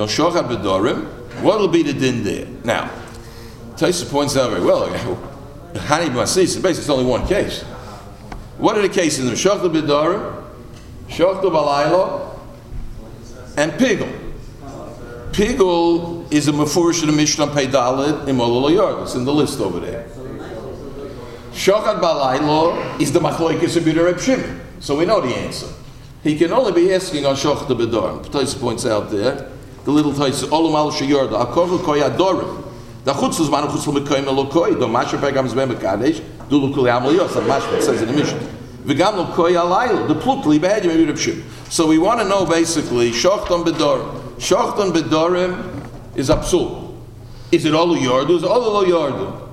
Gonshocha bedorim. What will be the din there? Now, Taisa points out very well. Hani b'masisa. Basically, it's only one case. What are the cases? Shachta b'darim, shachta b'laylo, and pigul. Pigul is a mefurish in the Mishnah Pei Dalet in Molol Yard. It's in the list over there. Shachad b'laylo is the machloekes of Reb Shimon. So we know the answer. He can only be asking on shachta b'darim. Taisa points out there, the little Taisa, olam al sheyarda, akovu koyadorim. The chutzos manu chutzol mekoyim elokoi. The masher pegam zbem bekadesh. Dulu kuli amal yos. The masher says in the Mishnah. V'gam lokoi alaylo. The plutli behedim Reb Shimon. So we want to know basically shachtan b'darim. Shachtan b'darim is absul. Is it all yardu? Is it all yardu?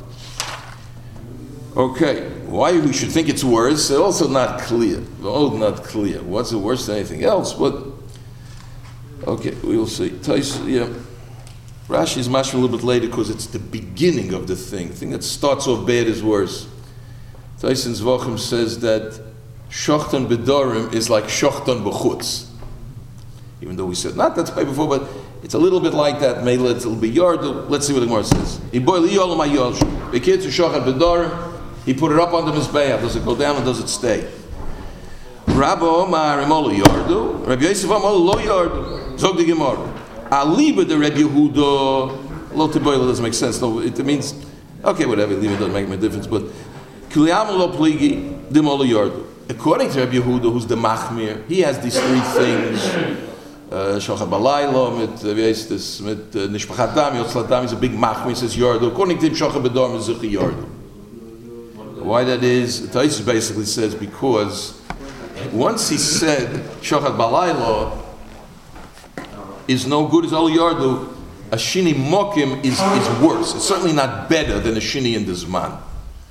Okay. Why we should think it's worse? It's also not clear. Oh, not clear. What's it worse than anything else? But okay, we'll see. Yeah. Rashi is mashing a little bit later because it's the beginning of the thing. The thing that starts off bad is worse. Tyson Zvachim says that shachtan b'darim is like shachtan b'chutz. Even though we said not that's way before, but it's a little bit like that. Maybe it'll be yardu. Let's see what the Gemara says. The kids who shachat b'darim, he put it up on the mizbeach. Does it go down or does it stay? Rabbi Omar imolu yardu. Rabbi Yosef imolu lo yardu. Zog the Gemara. Aliba the Rabbi Yehuda. Lo teboila doesn't make sense. No, it means okay, whatever. Leave it doesn't make a difference. But kuliyam lo pligi dimolu yardu. According to Rabbi Yehuda, who's the machmir, he has these three things. Shochat balaylo mit veistis mit nishpachat dam yotzlat dam is a big machmir. He says yardu. According to him, shochat b'darim is zuchi yardu. Why that is? Taisus basically says because once he said shochat balaylo is no good as all yardu, a shini mokim is worse. It's certainly not better than a shini in the zman.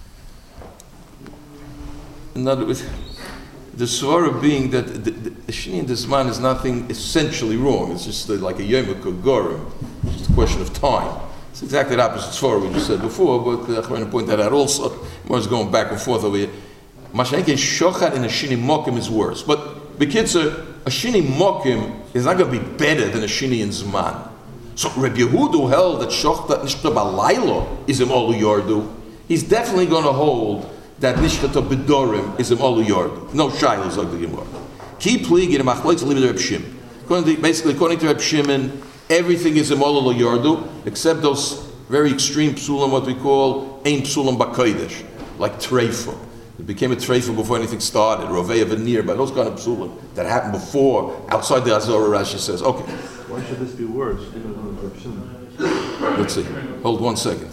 In other words, the svara being that the shini in the zman is nothing essentially wrong. It's just like a yomuk or gorim. It's just a question of time. It's exactly the opposite svara we just said before, but I'm going to point that out also. More is going back and forth over here. Mashenke shochat in a shini mokim is worse. But the kids are, a shini mokim is not going to be better than a shini in zman. So Rabbi Yehuda held that shochat nishta balaylo is im olu yardu. He's definitely going to hold that nishta b'dorim is im olu yardu. No shaylos like the Gemara. Ki pligi in machloitz live Reb Shimon. Basically, according to Reb Shimon, everything is im olu yardu except those very extreme psulim, what we call ein psulim b'kodesh, like treifa. It became a treifa before anything started, rovei veneer, but those kind of psulim that happened before, outside the Azorah, Rashi says, okay. Why should this be worse? Let's see. Hold 1 second.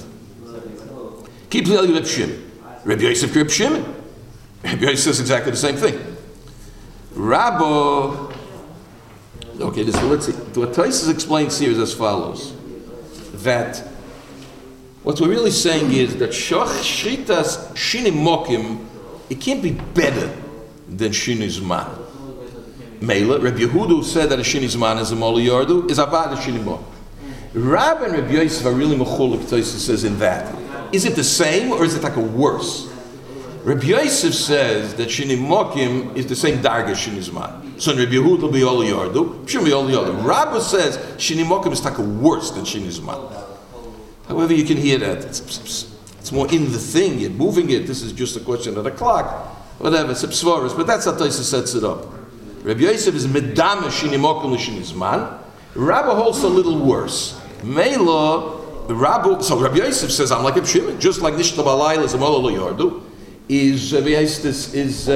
Keep telling Reb Shimon. Reb Yosef Reb Shimon. Reb Yosef says exactly the same thing. Rabbo. Okay, let's see. What Taisus explains here is as follows. That what we're really saying is that shritas shini mokim, it can't be better than shini zman. Mela, Rabbi Yehuda said that a shini zman is a moli yardu, is abad a shini mokim. Rab and Rabbi Yosef are really mechulik, Taisus says in that. Is it the same or is it like a worse? Rabbi Yosef says that shini mokim is the same darga as shini zman. So in Rabbi Yehuda will be all yardu, shouldn't be all yardu. Rabbi says shini mokim is like a worse than shini zman. However, you can hear that. It's more in the thing, you're moving it. This is just a question of the clock. Whatever, it's a psvaris, but that's how Taisa sets it up. Rabbi Yosef is medama shini mokum l'shini zman. Rabbi holds a little worse. Mela, so Rabbi Yosef says, I'm like a Shimon, just like nishta balayla is a mola lo yardu. Is Rabbi Yosef is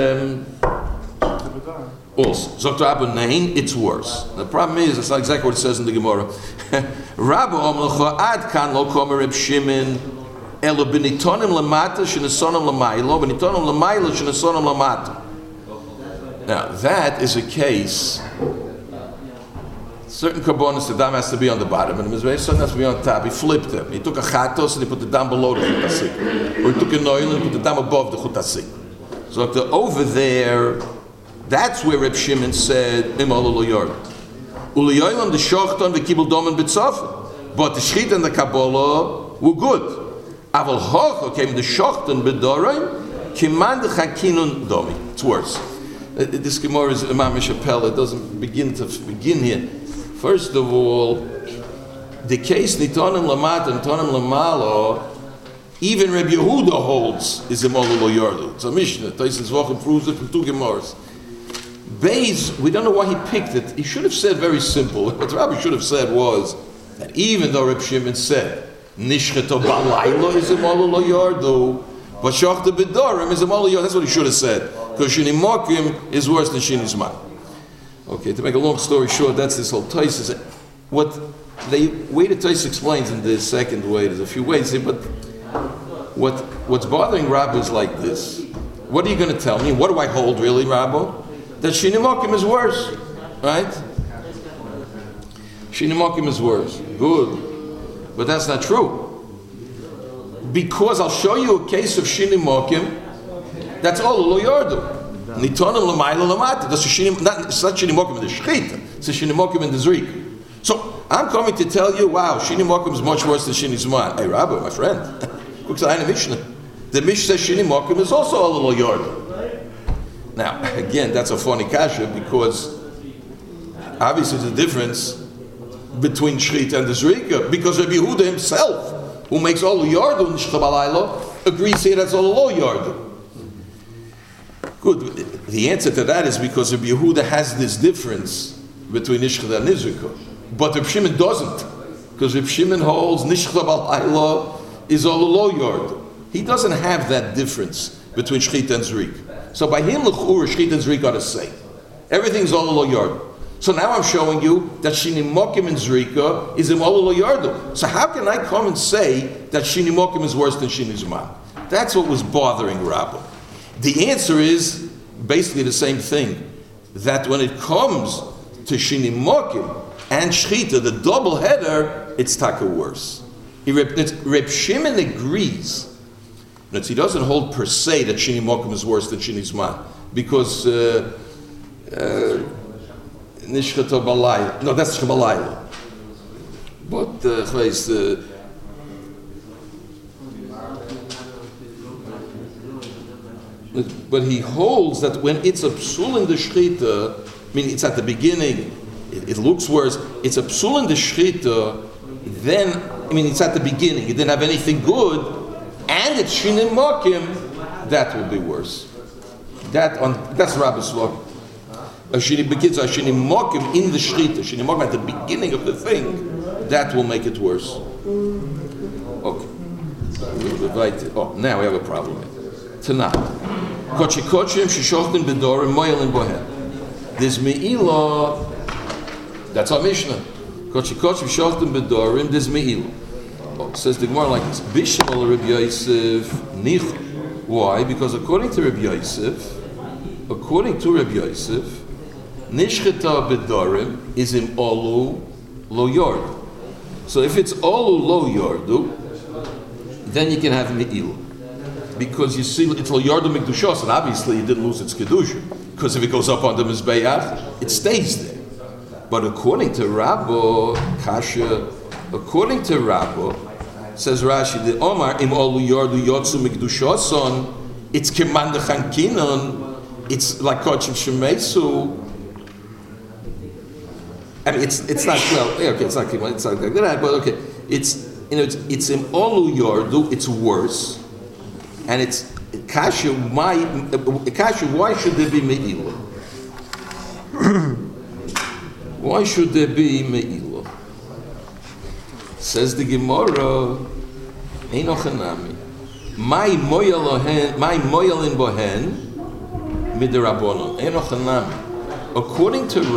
also. Dr. Abu Nain, it's worse. The problem is, that's not exactly what it says in the Gemara. Rabbi Omlecha ad kan lo komer Reb Shimon elo benitonim lamata shenesonim lamaylo benitonim lamaylo shenesonim lamata. Now that is a case. Certain carbonas, the dam has to be on the bottom, and the mizbeach has to be on top. He flipped them. He took a chatos and he put the dam below the chutasik, or he took a noil and put the dam above the chutasik. So over there. That's where Reb Shimon said, Imol lo yard. Uliyoylam the shochton v'kibul domen b'tzof. But the shchit and the Kabbalah were good. Aval hoch came the shochton b'dorim, kiman the chakinun domi. It's worse. This Gemara is Imam Mishapel. It doesn't begin here. First of all, the case nitonim lamat and tonim lamalo Even Rabbi Yehuda holds is a Molu Lo Yardu. It's a Mishnah. Taisus Vochem proves it from two Gemaras. Beis, we don't know why he picked it. He should have said very simple. What the Rabbi should have said was that even though Reb Shimon said Nishcheto Balaylo is a Molu Lo Yardu, but Shachta B'Dorim is a Molu Lo Yardu. That's what he should have said. Because Shini Mokim is worse than Shini Zman. Okay, to make a long story short, that's this whole Taisus. What the way the Taisus explains in the second way, there's a few ways, but what's bothering Rabbi is like this. What are you going to tell me? What do I hold really, Rabbi? That Shini Mokim is worse, right? Shini Mokim is worse. Good. But that's not true. Because I'll show you a case of Shini Mokim that's all Lo Yardu. Nitonim L'mayla L'mata. That's it's not Shini Mokim in the Shechita. It's a Shini Mokim in the Zrik. So I'm coming to tell you, wow, Shini Mokim is much worse than Shini Zman. Hey, Rabbi, my friend. The Mishnah says Shini Mokim is also all Lo Yardu. Now, again, that's a funny kasha because obviously there's a difference between Shechita and the Zrika because Rabbi Yehuda himself, who makes all Lo Yardu in Shchabalaylo, agrees here that's all Lo Yardu. Good. The answer to that is because Rabbi Yehuda has this difference between Nishchad and Nizrika. But Reb Shimon doesn't. Because Reb Shimon holds Nishchad Balaylo is all Lo Yardu. He doesn't have that difference between Shechita and Zrik. So by him, L'chur, Shechita and Zrik are the same. Everything's all Lo Yardu. So now I'm showing you that Shini Mokim and Zrika is in all Lo Yardu. So how can I come and say that Shini Mokim is worse than Shini Zman? That's what was bothering Rabbi. The answer is basically the same thing. That when it comes to Shini Mokim and Shechita, the double header, it's taka worse. Reb Shimon agrees. He doesn't hold per se that Shini Mokim is worse than Shini Zman. Because Nishcheto Balaylo. No, that's Shchabalaylo. But but he holds that when it's a psul in the shchita, I mean it's at the beginning, it looks worse. It's a psul in the shchita, then it's at the beginning. It didn't have anything good, and it's Shini Mokim, that will be worse. That's Rabbi's law. A Shini Mokim in the shchita, Shini Mokim at the beginning of the thing, that will make it worse. Okay. Oh, now we have a problem. Tanakh. Kochikochim Shishochtim Bedorim Moyelin Bohen. There's Me'ilah. That's our Mishnah. Kochikochim Shishochtim Bedorim. There's Me'ilah. Says the Gemara like this. Bishmal Rabbi Yosef Nich. Why? Because according to Rabbi Yosef, Nishcheta Bedorim is in Olu Lo Yardu. So if it's Olu Lo Yardu, then you can have Me'ilah. Because you see, it's Lo Yardu Mikdushos, and obviously it didn't lose its Kedusha. Because if it goes up on the Mizbeach, it stays there. But according to Rabbo, says Rashi, the Omar, Im Olu Yardu Yotzu Mikdushoson, it's Kemanda Chankinon, it's like Kochim Shemesu. I mean, it's not, well, okay, it's not like that, but okay, it's in Olu Yardu, it's worse. And it's kasha. Why should there be me'ilah? Why should there be me'ilah? Says the Gemara, Eino chanami. My moyalin bohen midirabonon. Eino chanami. According to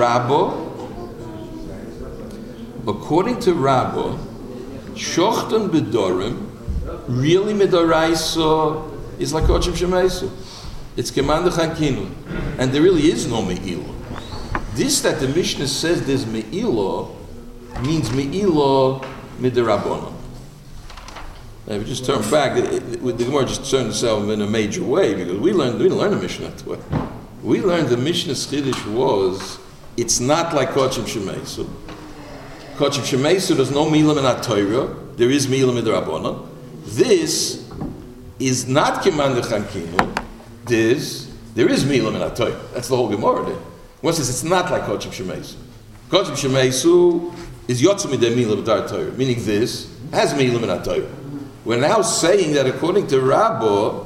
Rabbo, shochten bedorim. Really midaraisa is like Kochim Shemaisu. It's Kemanda Chankinun. And there really is no Me'ilah. This that the Mishnah says there's Me'ilah means Me'ilah midarabonon. Now if we just turn back, the Gemara just turned itself in a major way because we didn't learn the Mishnah that way. We learned the Mishnah's Chiddush was it's not like Kochim Shemaisu. Kochim Shemaisu there's no Me'ilah in Torah. There is Me'ilah midarabonon. This is not Kemanda Chankinu. There is Milam in Atoy. That's the whole Gemara there. One says it's not like Kochim Shemaisu. Kochim Shemaisu is Yotzumi de Milam Dar Torah, meaning this has Milam in Atoy. We're now saying that according to Rabbo,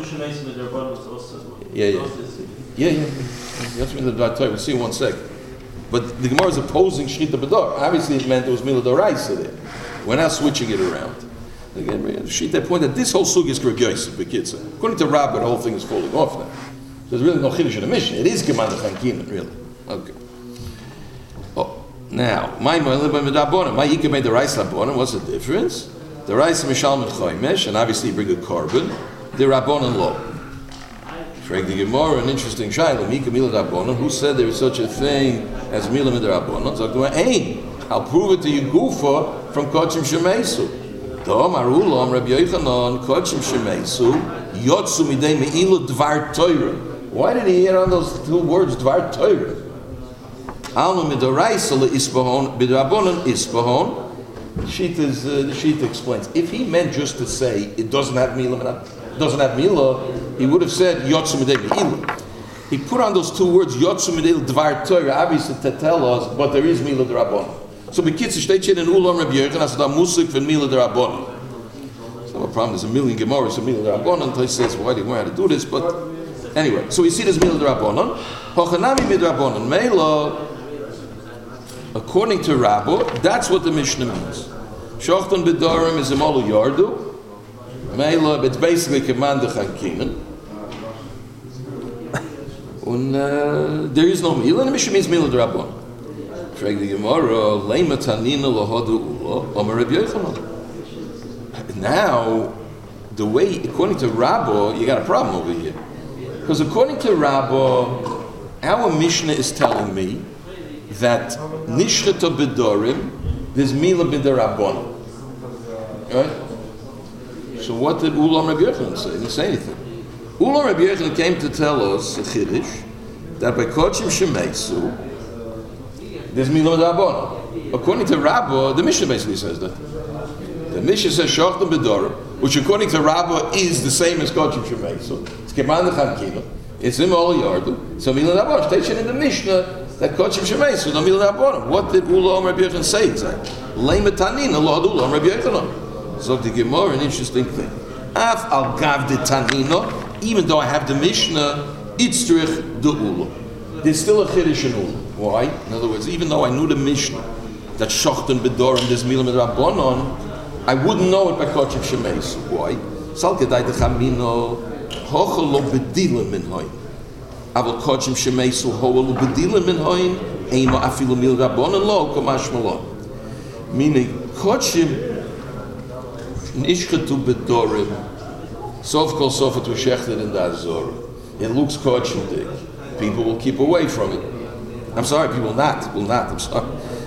yeah. That's me the Torah. We'll see in 1 second. But the Gemara is opposing Shchita B'dor. Obviously, it meant there was Mila Doraisa there. We're now switching it around. Again, Shchita pointed that this whole sugi is Greg Yosef, Bekitza. According to Rabbi, the whole thing is falling off now. There's really no Chiddush in the mission. It is Gemara Chankinan, really. Okay. Oh, now, my Yikah made the Rice Rabbonim. What's the difference? The Rice Mishal Mechoimesh, and obviously you bring a carbon. The Rabbonim law. Frank the Gemara, an interesting shayla. Mika Mila Rabbonim. Who said there is such a thing as Mila Midrabbonim? So I'll prove it to you, Gufa, from Kochim Shemeisu. Dom Arulam Rabbi Yochanan Kochim Shemeisu Yotsu Midei Me'ilu Dvar Torah. Why did he hear on those two words Dvar Torah? Alma Midoraisa leIsbahon Midrabbonim Isbahon. The Shita explains. If he meant just to say it doesn't have Mila, he would have said Yotsu Midei Me'ilu. He put on those two words Yotsu Midei Dvar Torah, obviously to tell us, but there is Mila D'Rabbanan. So Bekitz steht in Ulam Rabbi Yochanan as da Musik von Mila D'Rabbanan. It's not a problem. There's a million Gemaras of Mila D'Rabbanan. Until he says, why do you know how to do this? But anyway, so we see this Mila D'Rabbanan. Hochanami Midrabbanan Meila. According to Rabbo, that's what the Mishnah means. Shochton B'Dorim is Imolu Yardu. Meila, it's basically Command Chankinan. And there is no Mila, and the Mishnah means Mila D'Rabbanan. Now, the way, according to Rabbo, you got a problem over here. Because according to Rabbo, our Mishnah is telling me that Nishrata B'Dorim, there's Mila B'Darabbanan. Right? So what did Ulam Rabbi Yochanan say? He didn't say anything. Ulam Rabbi Yochanan came to tell us, a Chiddush, that by Kochim Shemeisu, there's Mila D'Rabbanan. According to Rabbo, the Mishnah basically says that. The Mishnah says Shochtam B'Dorim, which according to Rabbo is the same as Kochim Shemeisu. It's Keman Chankinan. It's Imol Yardu. So Mila D'Rabbanan. Station in the Mishnah that Kochim Shemeisu, no Mila D'Rabbanan. What did Ulam Rabbi Yochanan say exactly? Leima Tanin, Allah Ulam Rabbi Yochanan. So the Gemara, an interesting thing. Af al Gav de Tanino, even though I have the Mishnah, Itzrich de Ulam. There's still a Chiddush in Ulam. Why? In other words, even though I knew the Mishnah that Shochten B'Dorim there's Mila Midrabbanan, I wouldn't know it by Kochim Shemeis. Why? Sal Kedai Dechamino Hochelo B'Dilim Min Hoin. Aval Kochim Shemeis Hochelo B'Dilim Min Hoin Eima Afilu Mila Midrabbanan Lo Kamash Malon. Meaning Kochim Nishchetu B'Dorim Sof Kol Sofat V'Shechted in the Azor. It looks Kochim Dik. People will keep away from it. I'm sorry, people will not, I'm sorry.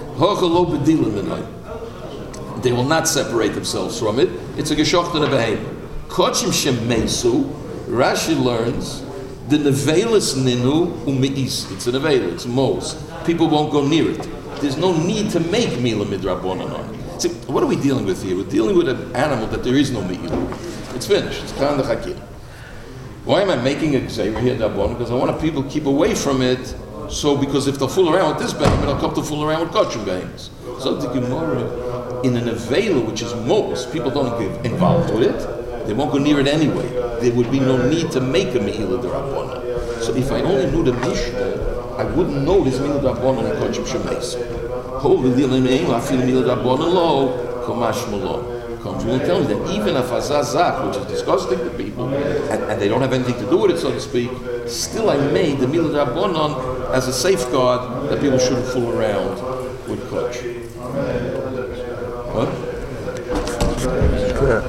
They will not separate themselves from it. It's a geshocht and a behemoth. Kochim Shemeisu, Rashi learns, the nevelis ninu u'me'is. It's a nevela, it's mos. People won't go near it. There's no need to make Mila Midrabbanan on it. See, what are we dealing with here? We're dealing with an animal that there is no Mila. It's finished, it's Khan the Chakir. Why am I making a Gzeira here, Dabon? Because I want people to keep away from it. So, because if they'll fool around with this behemoth, they'll come to fool around with Kochim behemoths. So the Gemara, in an Avela, which is most, people don't get involved with it. They won't go near it anyway. There would be no need to make a Me'ila D'Rabbanan. So if I only knew the Mishnah, I wouldn't know this Me'ila D'Rabbanan and Kochim Shemeis. Holy Dilim I feel Me'ila D'Rabbanan lo, Komash Malon. Comes will tell me that even if Azazak, which is disgusting to people, and they don't have anything to do with it, so to speak, still I made the Mila D'Rabbanan as a safeguard that people shouldn't fool around with Koch. What?